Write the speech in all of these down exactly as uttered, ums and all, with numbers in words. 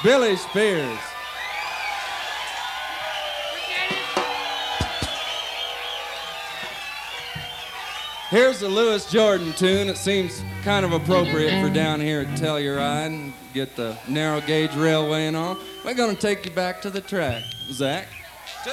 Billy Spears. Here's the Louis Jordan tune. It seems kind of appropriate for down here at Telluride and get the narrow gauge railway and all. We're going to take you back to the track. Zach? Two.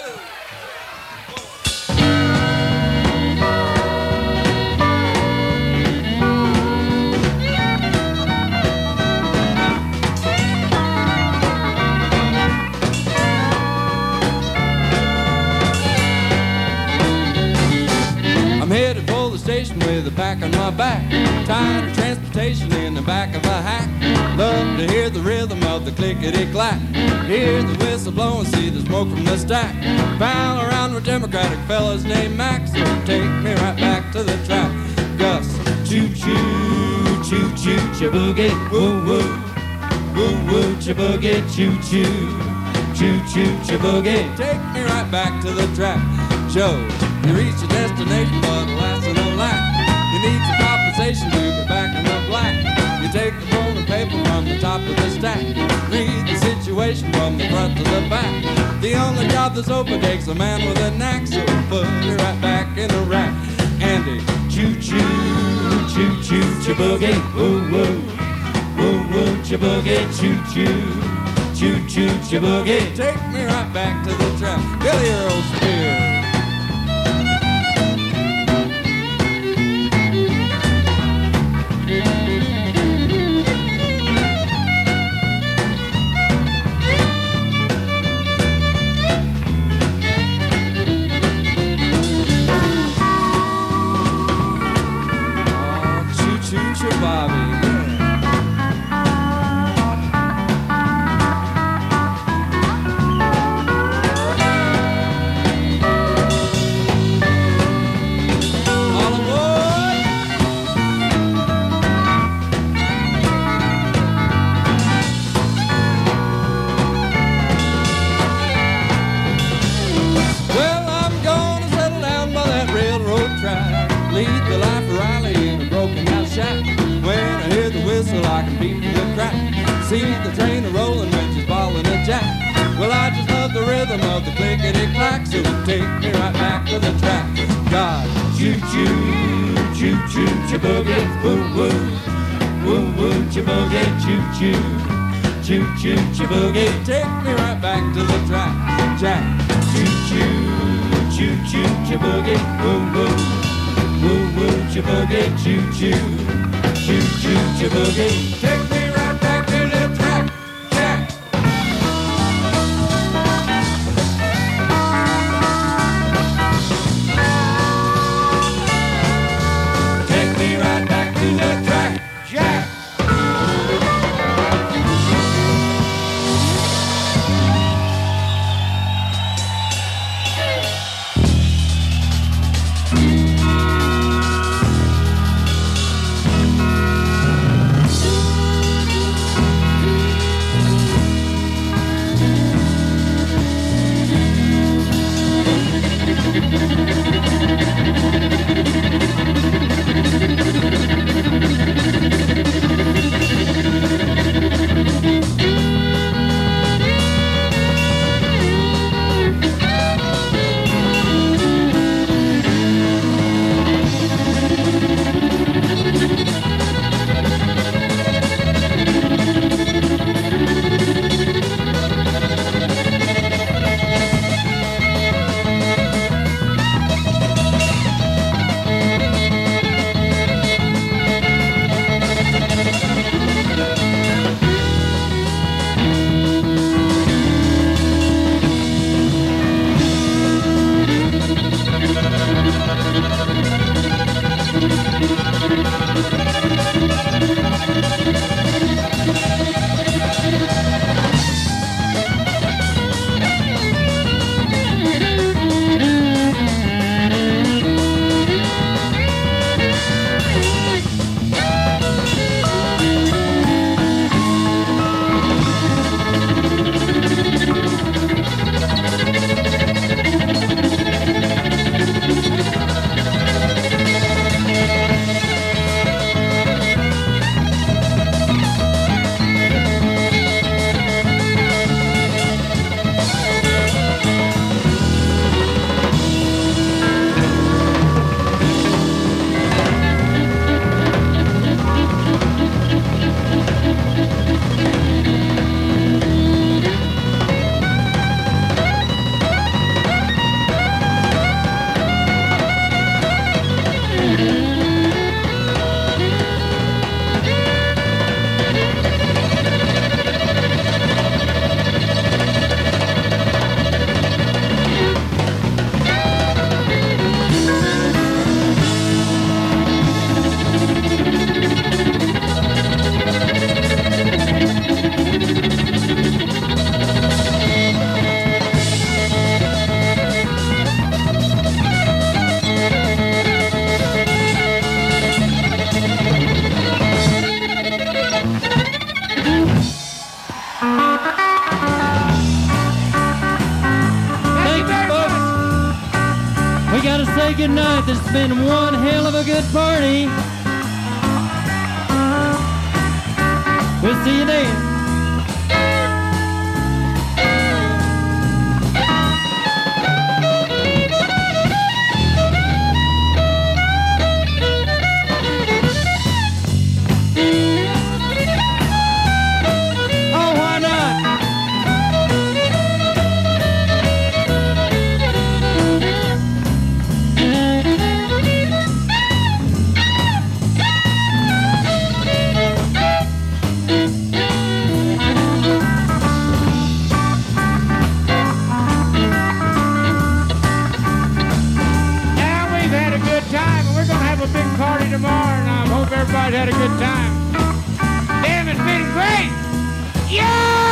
I'm headed for the station with a pack on my back, tired of transportation in the back of a hack. Love to hear the rhythm of the clickety-clack, hear the whistle blow and see the smoke from the stack. Pal around with Democratic fellas named Max, so take me right back to the track. Gus, choo-choo, choo-choo, cha-boogie, woo-woo, woo-woo, cha-boogie, choo-choo, choo-choo, cha-boogie. Take me right back to the track. Joe, you reach your destination, but alas and alack, you need some compensation to get back in the black. You take the roll of paper from the top of the stack, read the situation from the front to the back. The only job that's open takes a man with a knack, so put it right back in the rack. Andy, choo-choo, choo-choo, cha-boogie, woo-woo, woo-woo, cha-boogie, choo-choo, choo-choo, cha-boogie. Take me right back to the track. Billy Earl Spears. See the train a-rolling when she's balling a jack. Well, I just love the rhythm of the clickety-clack, so take me right back to the track. God, choo-choo, choo-choo, cha-boogie, woo-woo, woo-woo, cha-boogie, choo-choo, choo-choo, cha-boogie. Take me right back to the track. Jack, choo-choo, choo-choo, cha-boogie, woo-woo, woo-woo, cha-boogie, choo-choo, choo-choo, cha-boogie. Take me right back to the track. Jack. Take me right back to the track. Jack. tonight. This has been one hell of a good party. We'll see you then. Tomorrow, and I hope everybody had a good time. Damn, it's been great! Yeah!